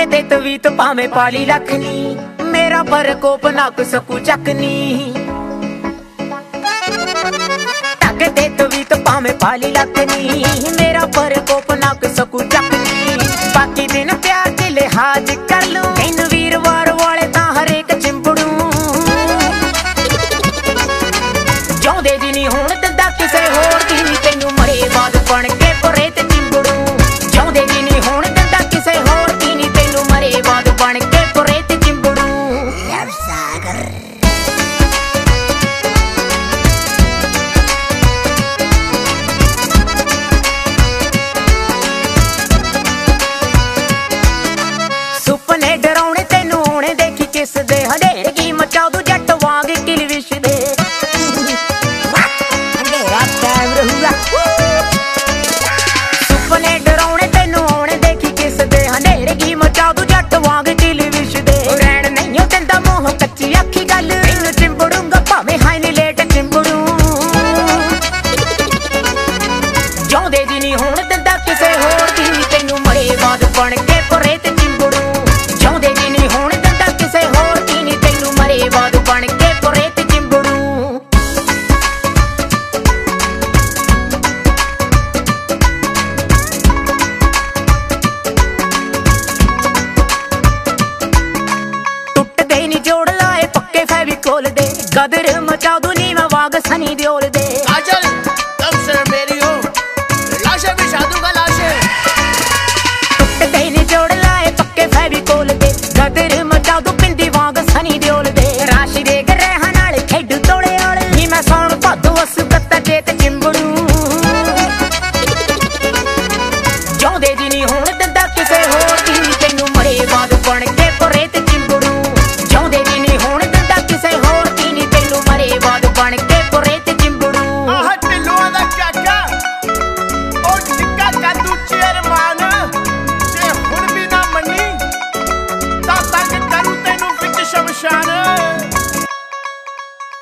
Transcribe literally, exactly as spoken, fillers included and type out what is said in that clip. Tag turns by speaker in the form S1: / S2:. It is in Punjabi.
S1: ਟਾਕੇ ਤੇ ਤਵੀਤ ਭਾਵੇਂ ਪਾਲੀ ਲੱਖਨੀ, ਮੇਰਾ ਪ੍ਰਕੋਪ ਨਾ ਕੁ ਸਕੂ ਚੱਕਨੀ। ਟਾਕੇ ਤੇ ਤਵੀਤ ਭਾਵੇਂ ਪਾਲੀ ਲੱਖਨੀ, ਮੇਰਾ ਪ੍ਰਕੋਪ ਨਾ ਕੁ ਸਕੂ ਚੱਕਨੀ। ਬਾਕੀ ਦਿਨ ਪਿਆਰ ਦੇ ਲਿਹਾਜ਼ ਕਰ ਲੂੰ, ਤੈਨੂੰ ਵੀਰਵਾਰ ਵਾਲੇ ਤਾਂ ਹਰੇਕ ਚਿੰਬੜੂ। ਜਿਉਂਦੇ ਜੀ ਨਹੀਂ ਹੁਣ ਦਿੰਦਾ ਕਿਸੇ ਹੋਰ ਦੀ, ਤੈਨੂੰ ਮਰੇ ਬਾਅਦ ਬਣ ਕੇ ਪਰੇ ਤੇ ਚਿੰਬੜੂ। ਜਿਉਂਦੇ ਜੀ ਨਹੀਂ ਹੁਣ ਦਿੰਦਾ ਕਿਸੇ ਹੋਰ ਦੀ, ਨੀ ਤੈਨੂੰ ਮਰੇ ਬਾਅਦ ਬਣ ਕੇ ਪਰੇ ਤੇ ਚਿੰਬੜੂ। ਸੁਪਨੇ ਡਰਾਉਣੇ ਤੈਨੂੰ ਆਉਣੇ ਦੇਖੀ ਕਿਸ ਦੇ, ਹਨੇਰ ਕੀ ਮਚਾਉ ਦੂ ਜੱਟ ਵਾਂਗ ਕਿਲਵਿਸ਼ ਦੇ। ਸੁਪਨੇ ਡਰਾਉਣੇ ਤੈਨੂੰ ਆਉਣੇ ਦੇਖੀ ਕਿਸ ਦੇ, ਹਨੇਰ ਕੀ ਮਚਾਉ ਦੂ ਜੱਟ ਵਾਂਗ ਕਿਲਵਿਸ਼ ਦੇ। ਰਹਿਣ ਨਹੀਂ ਦਿੰਦਾ ਮੂੰਹ ਕੱਚੀ ਆਖੀ ਗੱਲ, ਤੈਨੂੰ ਚਿੰਬੜੂੰਗਾ ਭਾਵੇਂ ਹਾਈ ਨੀ ਲੇਟ ਚਿੰਬੜੂ। ਜਿਉਂਦੇ ਜੀ ਨਹੀਂ ਹੁਣ ਦਿੰਦਾ ਕਿਸੇ ਹੋਰ ਦੀ, ਤੈਨੂੰ ਮਰੇ ਬਾਅਦ ਬਣ ਕੇ ਪਰੇ ਤੇ ਚਿੰਬੜੂ। ਜਿਉਂਦੇ ਜੀ ਨਹੀਂ ਹੁਣ ਦਿੰਦਾ ਕਿਸੇ ਹੋਰ ਦੀ, ਨੀ ਤੈਨੂੰ ਮਰੇ ਬਾਅਦ ਬਣ ਕੇ ਪਰੇ ਤੇ ਚਿੰਬੜੂ। ਟੁੱਟਦੇ ਨੀ ਜੋੜ ਲਾਏ ਪੱਕੇ ਫੈਵੀਕੋਲ ਦੇ, ਕਦਰ